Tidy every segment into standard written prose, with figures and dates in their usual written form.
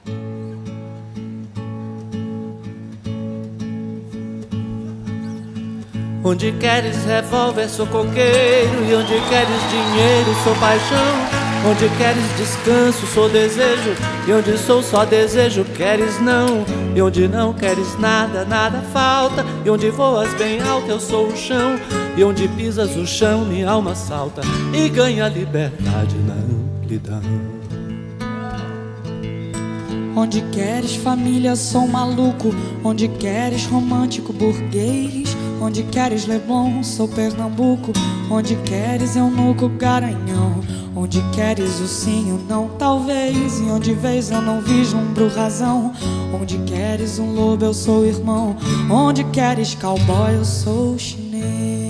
Onde queres revólver, sou coqueiro. E onde queres dinheiro, sou paixão. Onde queres descanso, sou desejo. E onde sou só desejo, queres não. E onde não queres nada, nada falta. E onde voas bem alto, eu sou o chão. E onde pisas o chão, minha alma salta e ganha liberdade na amplidão. Onde queres família, sou maluco. Onde queres romântico, burguês. Onde queres Leblon, sou Pernambuco. Onde queres eunuco, Garanhão. Onde queres o sim, o não, talvez. E onde vês eu não vislumbro razão. Onde queres um lobo, eu sou irmão. Onde queres cowboy, eu sou chinês.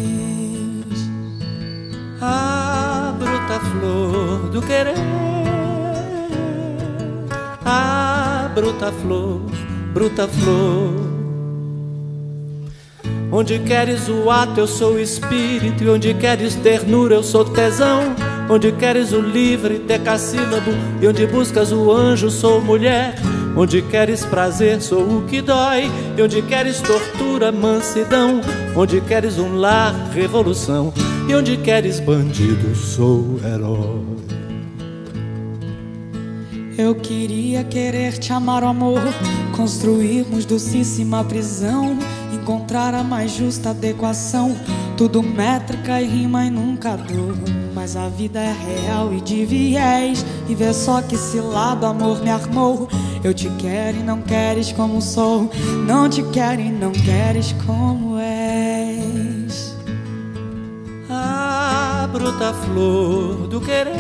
A bruta flor do querer, a bruta flor, bruta flor. Onde queres o ato, eu sou o espírito. E onde queres ternura, eu sou tesão. Onde queres o livre decassílabo. E onde buscas o anjo, sou mulher. Onde queres prazer, sou o que dói. E onde queres tortura, mansidão. Onde queres um lar, revolução. E onde queres bandido, sou herói. Eu queria querer te amar, o amor. Construirmos docíssima prisão. Encontrar a mais justa adequação. Tudo métrica e rima e nunca dor. Mas a vida é real e de viés. E vê só que cilado amor me armou. Eu te quero e não queres como sou. Não te quero e não queres como és. A bruta flor do querer,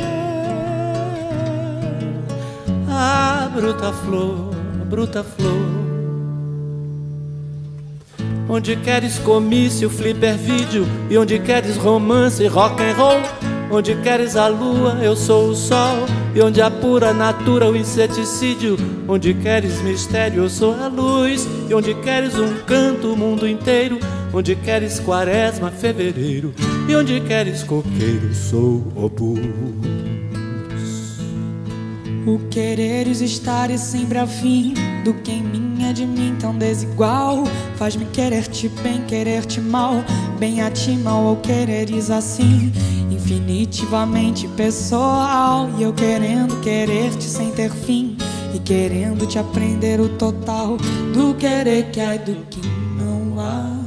a bruta flor, bruta flor. Onde queres comício, flipper vídeo. E onde queres romance, rock and roll. Onde queres a lua, eu sou o sol. E onde a pura natura, o inseticídio. Onde queres mistério, eu sou a luz. E onde queres um canto, o mundo inteiro. Onde queres quaresma, fevereiro. E onde queres coqueiro, sou obus. O quereres estar e sempre afim do que em mim é de mim tão desigual. Faz-me querer-te bem, querer-te mal. Bem a ti, mal ao quereres assim. Infinitivamente pessoal. E eu querendo querer-te sem ter fim. E querendo te aprender o total do querer que há e do que não há.